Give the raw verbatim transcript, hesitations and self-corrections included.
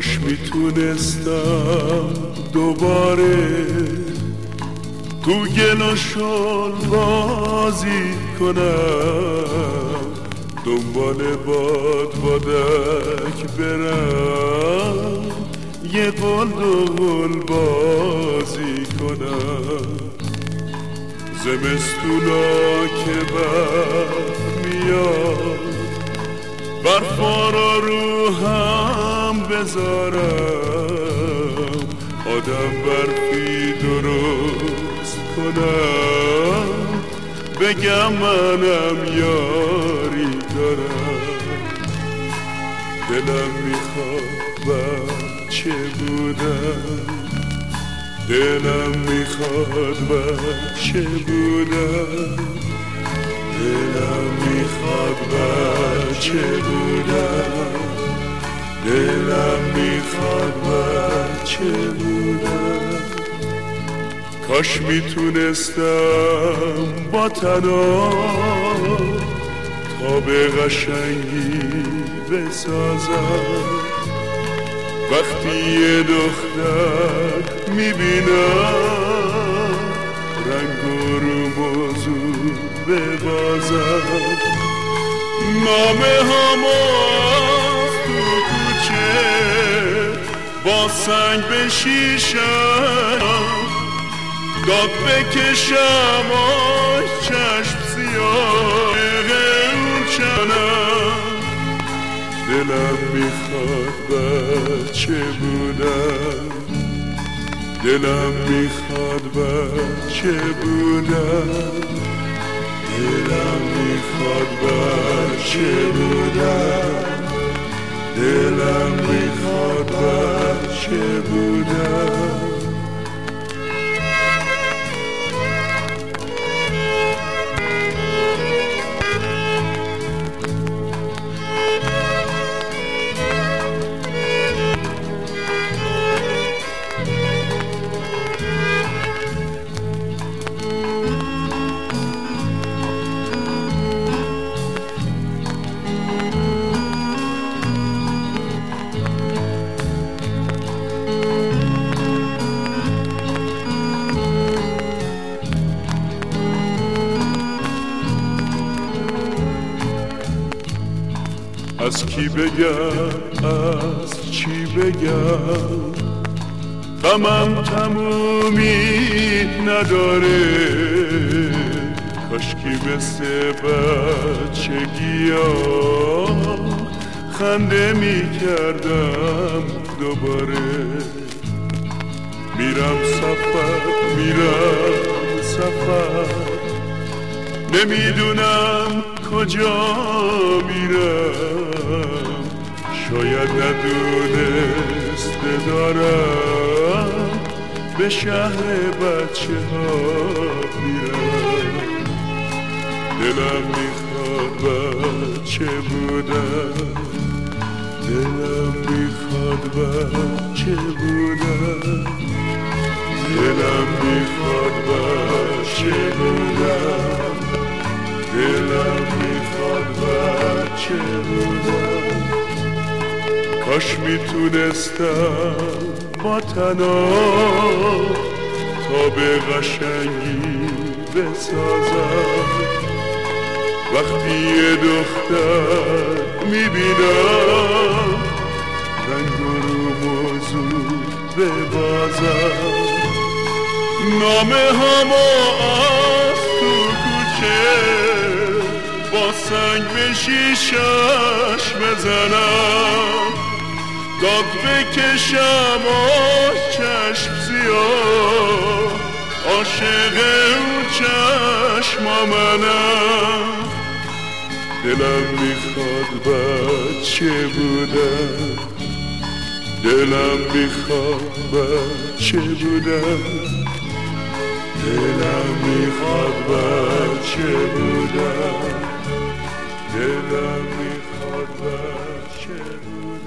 کاش میتونستم دوباره تو گل و شل بازی کنم، دنبال باد بادک برم، یه قل دول بازی کنم. زمستونا که بر میاد برفا را رو هم بذارم، آدم برفی درست کنم، بگم منم یاری دارم. دلم میخواد بچه بودم، دلم میخواد بچه بودم، دلم میخواد بچه بودم، دلم میخواد بچه بودم. کاش میتونستم با تنام تا به قشنگی بسازم. وقتی یه دختر میبینم رنگ و رو موضوع ببازم. نامه همو تو کوچه با سنگ به شیشم داد بکشم، آی چشم سیاه اون چنم. دلم میخواد بچه بودم، دلم میخواد بچه بودم، دلم میخواد بچه بودم، دلم میخواد بچه بودم. از کی بگم از چی بگم، غمم تمومی نداره. کاشکی مثل بچگی‌ها خنده میکردم دوباره. میرم سفر میرم سفر، نمیدونم کجا میرم. شاید ندونسته دارم به شهر بچه ها میرم. دلم میخواد بچه بودم، دلم میخواد بچه بودم، دلم میخواد بچه بودم، دلم میخواد بچه بودم. کاش میتونستم با تنام تا به قشنگی بسازم. وقتی یه دختر میبینم رنگ رو موضوع ببازم. نامه همو از تو کوچه با سنگ به شیشش بزنم، داد بکشم آه چشم سیاه، عاشق اون چشما منم. دلم میخواد بچه بودم، دلم میخواد بچه بودم، دلم میخواد بچه بودم، دلم میخواد بچه بودم.